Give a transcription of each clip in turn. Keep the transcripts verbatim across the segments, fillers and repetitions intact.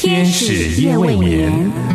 天使夜未眠，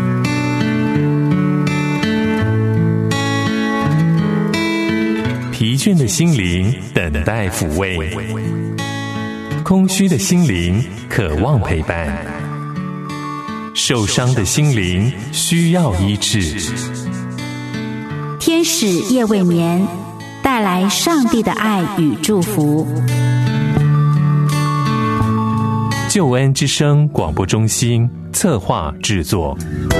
疲倦的心灵等待抚慰，空虚的心灵渴望陪伴，受伤的心灵需要医治。 天使夜未眠，带来上帝的爱与祝福。 救恩之声广播中心策划制作。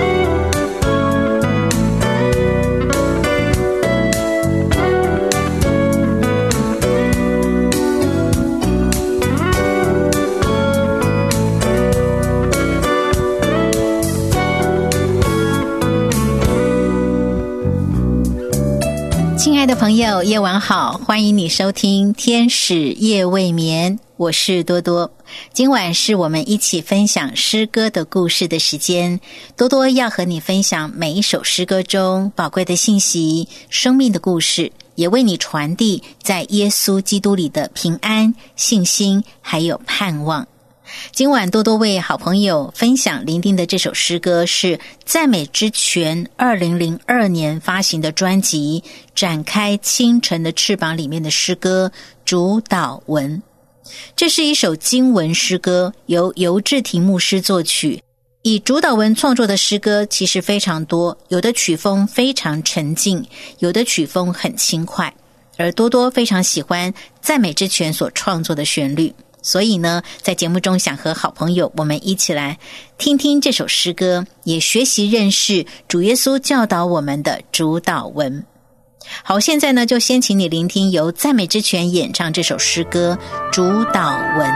亲爱的朋友，夜晚好，欢迎你收听天使夜未眠，我是多多。今晚是我们一起分享诗歌的故事的时间，多多要和你分享每一首诗歌中宝贵的信息、生命的故事，也为你传递在耶稣基督里的平安、信心还有盼望。今晚多多为好朋友分享聆听的这首诗歌是赞美之泉二零零二年发行的专辑《展开清晨的翅膀》里面的诗歌主导文。这是一首经文诗歌，由尤志廷牧师作曲。以主导文创作的诗歌其实非常多，有的曲风非常沉静，有的曲风很轻快，而多多非常喜欢赞美之泉所创作的旋律。所以呢，在节目中想和好朋友我们一起来听听这首诗歌，也学习认识主耶稣教导我们的主导文。好，现在呢，就先请你聆听由赞美之泉演唱这首诗歌主导文。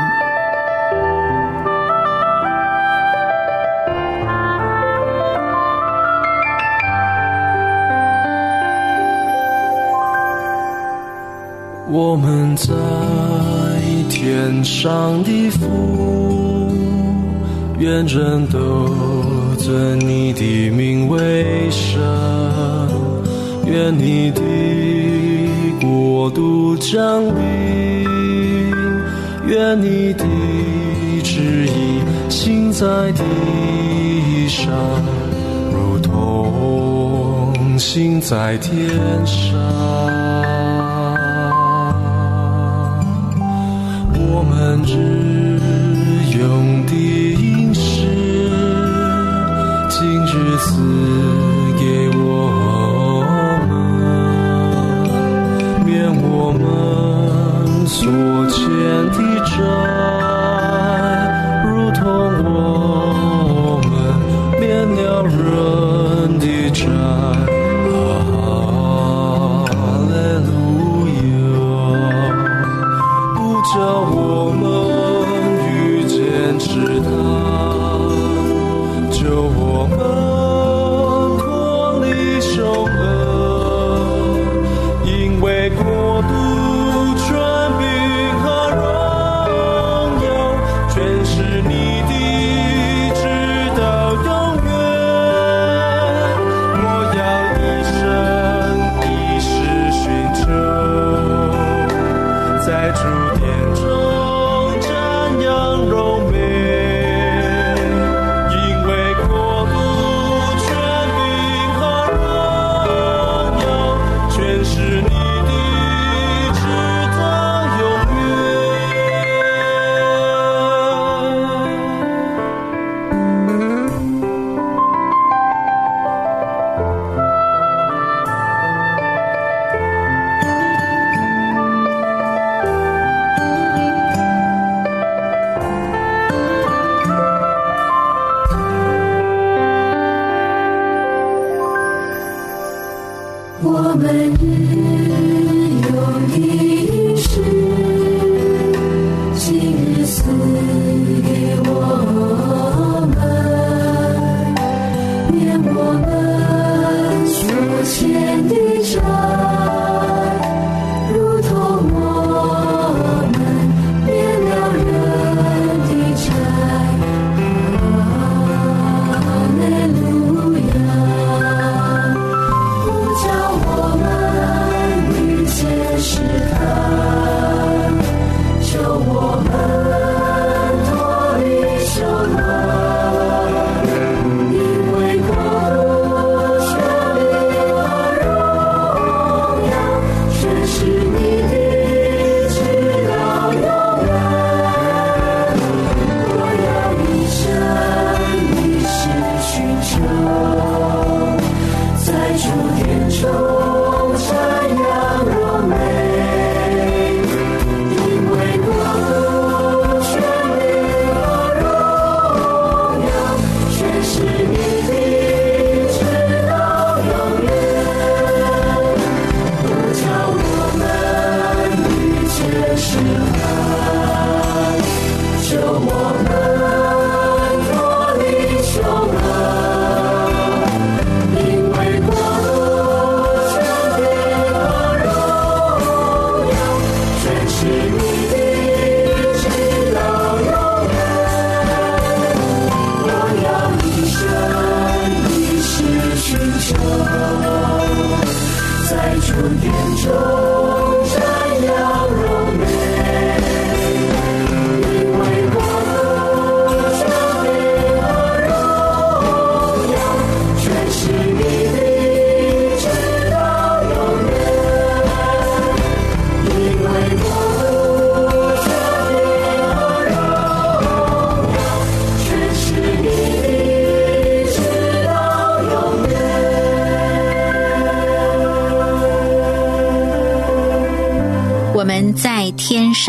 我们在天上的父，愿人都尊你的名为圣，愿你的国度降临，愿你的旨意行在地上，如同行在天上。我们日用的饮食，今日赐给我们，免我们所欠的债，如同我们免了人的债。哈利路亚！不叫我们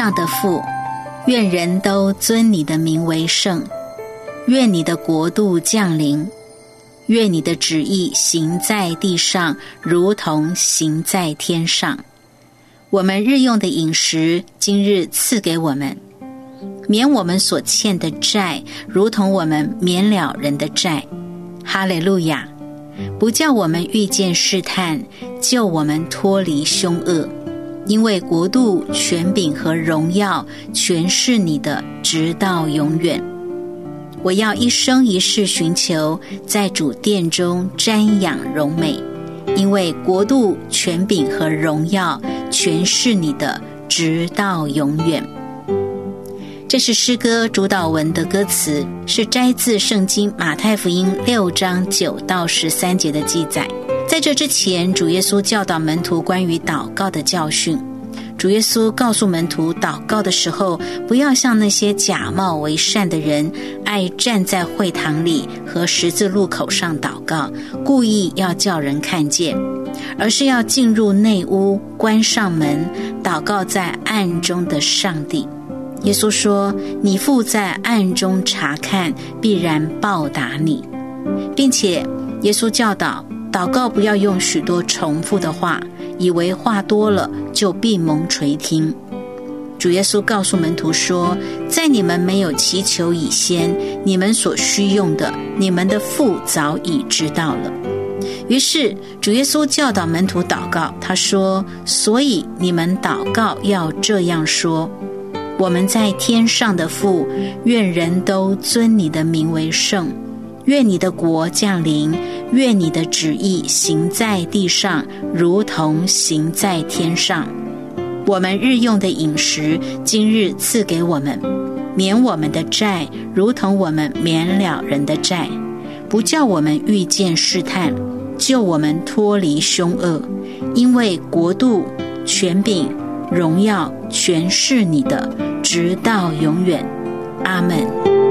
上的父，愿人都尊你的名为圣，愿你的国度降临，愿你的旨意行在地上，如同行在天上。我们日用的饮食，今日赐给我们，免我们所欠的债，如同我们免了人的债。哈利路亚！不叫我们遇见试探，救我们脱离凶恶。因为国度、权柄和荣耀，全是你的，直到永远。我要一生一世寻求，在主殿中瞻仰荣美。因为国度、权柄和荣耀，全是你的，直到永远。这是诗歌主导文的歌词，是摘自圣经马太福音六章九到十三节的记载。在这之前，主耶稣教导门徒关于祷告的教训。主耶稣告诉门徒，祷告的时候不要像那些假冒为善的人，爱站在会堂里和十字路口上祷告，故意要叫人看见，而是要进入内屋，关上门，祷告在暗中的上帝。耶稣说，你父在暗中查看，必然报答你。并且耶稣教导，祷告不要用许多重复的话，以为话多了就必蒙垂听。主耶稣告诉门徒说，在你们没有祈求以先，你们所需用的，你们的父早已知道了。于是主耶稣教导门徒祷告，他说，所以你们祷告要这样说，我们在天上的父，愿人都尊你的名为圣，愿你的国降临，愿你的旨意行在地上，如同行在天上。我们日用的饮食，今日赐给我们，免我们的债，如同我们免了人的债，不叫我们遇见试探，救我们脱离凶恶。因为国度、权柄、荣耀，全是你的，直到永远。阿们。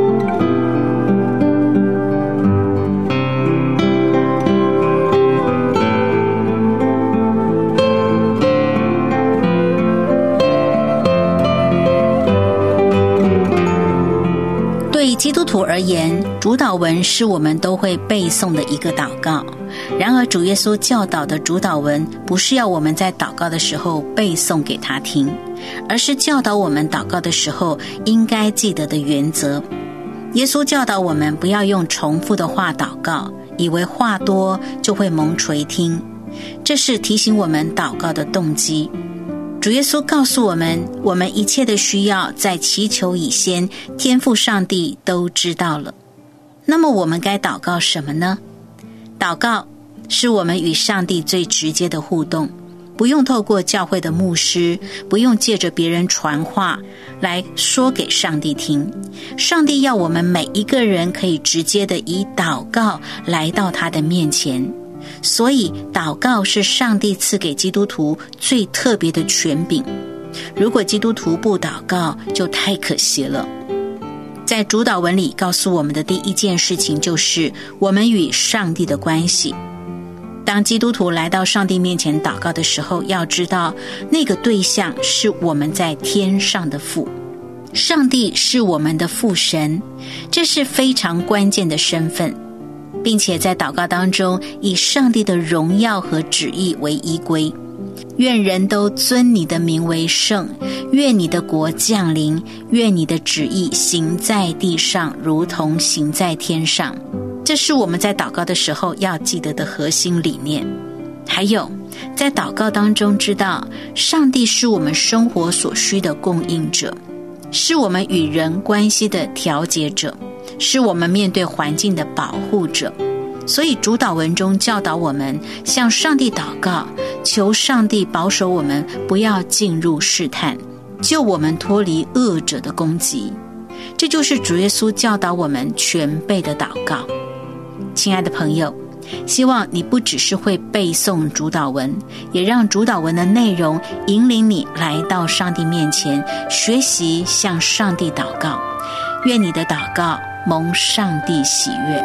对基督徒而言，主祷文是我们都会背诵的一个祷告。然而主耶稣教导的主祷文，不是要我们在祷告的时候背诵给他听，而是教导我们祷告的时候应该记得的原则。耶稣教导我们不要用重复的话祷告，以为话多就会蒙垂听，这是提醒我们祷告的动机。主耶稣告诉我们，我们一切的需要在祈求以先，天父上帝都知道了。那么我们该祷告什么呢？祷告是我们与上帝最直接的互动，不用透过教会的牧师，不用借着别人传话来说给上帝听。上帝要我们每一个人可以直接的以祷告来到他的面前。所以祷告是上帝赐给基督徒最特别的权柄，如果基督徒不祷告，就太可惜了。在主祷文里告诉我们的第一件事情，就是我们与上帝的关系。当基督徒来到上帝面前祷告的时候，要知道那个对象是我们在天上的父，上帝是我们的父神，这是非常关键的身份，并且在祷告当中以上帝的荣耀和旨意为依归。愿人都尊你的名为圣，愿你的国降临，愿你的旨意行在地上，如同行在天上。这是我们在祷告的时候要记得的核心理念。还有在祷告当中知道上帝是我们生活所需的供应者，是我们与人关系的调节者，是我们面对环境的保护者。所以主祷文中教导我们向上帝祷告，求上帝保守我们不要进入试探，救我们脱离恶者的攻击。这就是主耶稣教导我们全备的祷告。亲爱的朋友，希望你不只是会背诵主祷文，也让主祷文的内容引领你来到上帝面前，学习向上帝祷告。愿你的祷告蒙上帝喜悦。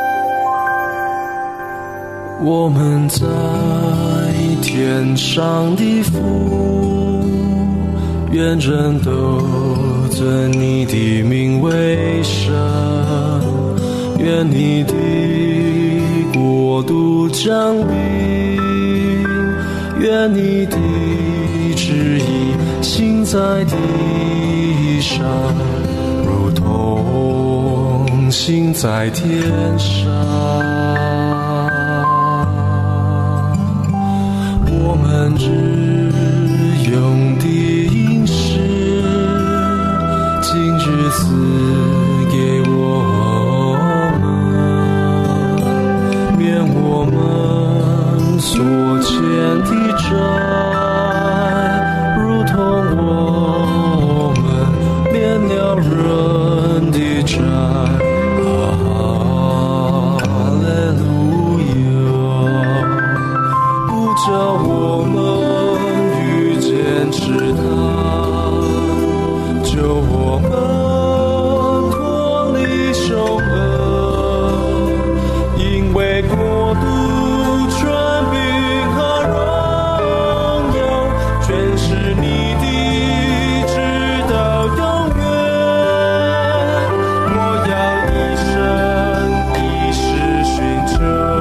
我们在天上的父， 愿人都尊你的名为神，愿你的国度降临，愿你的旨意行在地上，如同行在天上。我们日用的饮食，今日赐给我们，免我们所欠的债，如同我们免了人的债。哈利路亚！不叫我们遇见试探，救我们脱离凶恶，因为国度、权柄和荣耀，全是你的，直到永远。我要一生一世寻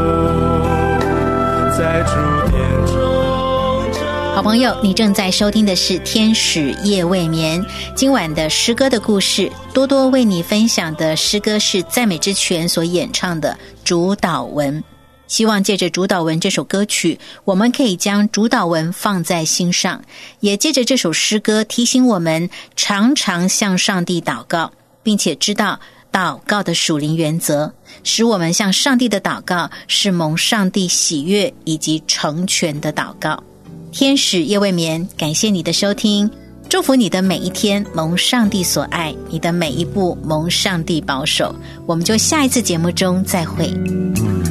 求，在主殿中。 好朋友，你正在收听的是天使夜未眠。今晚的诗歌的故事，多多为你分享的诗歌是赞美之泉所演唱的主导文。希望借着主导文这首歌曲，我们可以将主导文放在心上，也借着这首诗歌提醒我们常常向上帝祷告，并且知道祷告的属灵原则，使我们向上帝的祷告是蒙上帝喜悦以及成全的祷告。天使夜未眠，感谢你的收听，祝福你的每一天蒙上帝所爱，你的每一步蒙上帝保守。我们就下一次节目中再会。